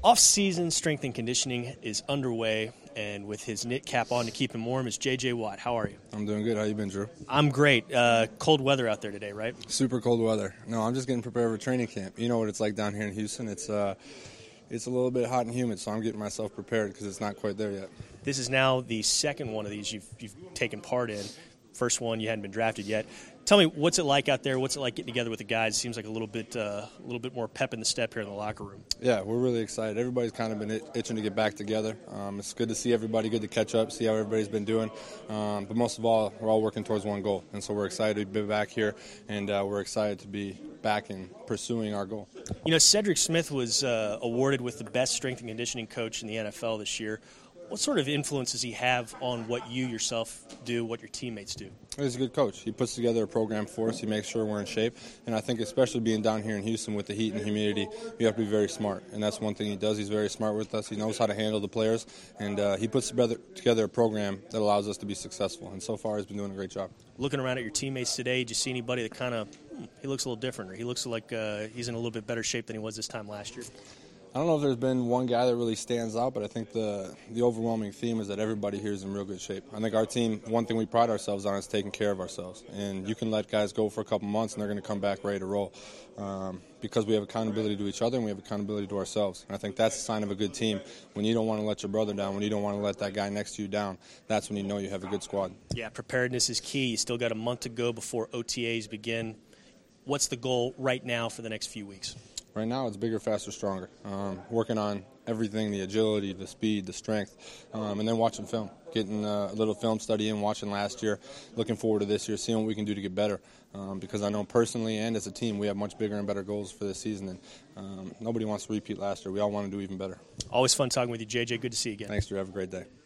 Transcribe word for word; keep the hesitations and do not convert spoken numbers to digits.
Off-season strength and conditioning is underway, and with his knit cap on to keep him warm is J J. Watt. How are you? I'm doing good. How you been, Drew? I'm great. Uh, cold weather out there today, right? Super cold weather. No, I'm just getting prepared for training camp. You know what it's like down here in Houston. It's uh, it's a little bit hot and humid, so I'm getting myself prepared because it's not quite there yet. This is now the second one of these you've, you've taken part in. First one, you hadn't been drafted yet. Tell me, what's it like out there? What's it like getting together with the guys? It seems like a little bit uh, a little bit more pep in the step here in the locker room. Yeah, we're really excited. Everybody's kind of been itching to get back together. Um, it's good to see everybody, good to catch up, see how everybody's been doing. Um, but most of all, we're all working towards one goal. And so we're excited to be back here, and uh, we're excited to be back and pursuing our goal. You know, Cedric Smith was uh, awarded with the best strength and conditioning coach in the N F L this year. What sort of influence does he have on what you yourself do, what your teammates do? He's a good coach. He puts together a program for us. He makes sure we're in shape. And I think especially being down here in Houston with the heat and humidity, you have to be very smart. And that's one thing he does. He's very smart with us. He knows how to handle the players. And uh, he puts together, together a program that allows us to be successful. And so far, he's been doing a great job. Looking around at your teammates today, did you see anybody that kind of, hmm, he looks a little different, or he looks like uh, he's in a little bit better shape than he was this time last year? I don't know if there's been one guy that really stands out, but I think the the overwhelming theme is that everybody here is in real good shape. I think our team, one thing we pride ourselves on is taking care of ourselves. And you can let guys go for a couple months and they're going to come back ready to roll um, because we have accountability to each other and we have accountability to ourselves. And I think that's a sign of a good team. When you don't want to let your brother down, when you don't want to let that guy next to you down, that's when you know you have a good squad. Yeah, preparedness is key. You still got a month to go before O T As begin. What's the goal right now for the next few weeks? Right now, it's bigger, faster, stronger. Um, working on everything, the agility, the speed, the strength, um, and then watching film. Getting uh, a little film study in, watching last year, looking forward to this year, seeing what we can do to get better. Um, because I know personally and as a team, we have much bigger and better goals for this season. And um, nobody wants to repeat last year. We all want to do even better. Always fun talking with you, J J. Good to see you again. Thanks, Drew. Have a great day.